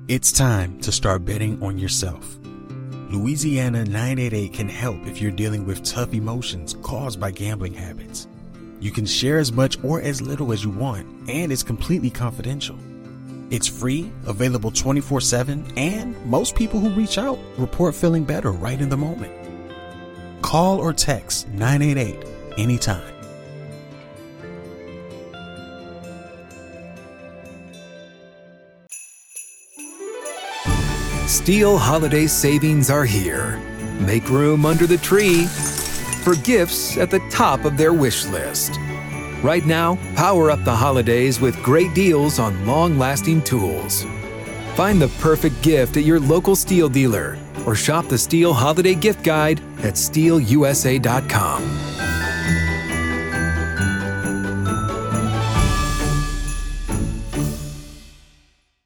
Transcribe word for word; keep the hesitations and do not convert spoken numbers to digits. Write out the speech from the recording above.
It's time to start betting on yourself. Louisiana nine eight eight can help if you're dealing with tough emotions caused by gambling habits. You can share as much or as little as you want, and it's completely confidential. It's free, available twenty-four seven, and most people who reach out report feeling better right in the moment. Call or text nine eight eight anytime. Steel holiday savings are here. Make room under the tree for gifts at the top of their wish list. Right now, power up the holidays with great deals on long-lasting tools. Find the perfect gift at your local Steel dealer or shop the Steel Holiday Gift Guide at steel u s a dot com.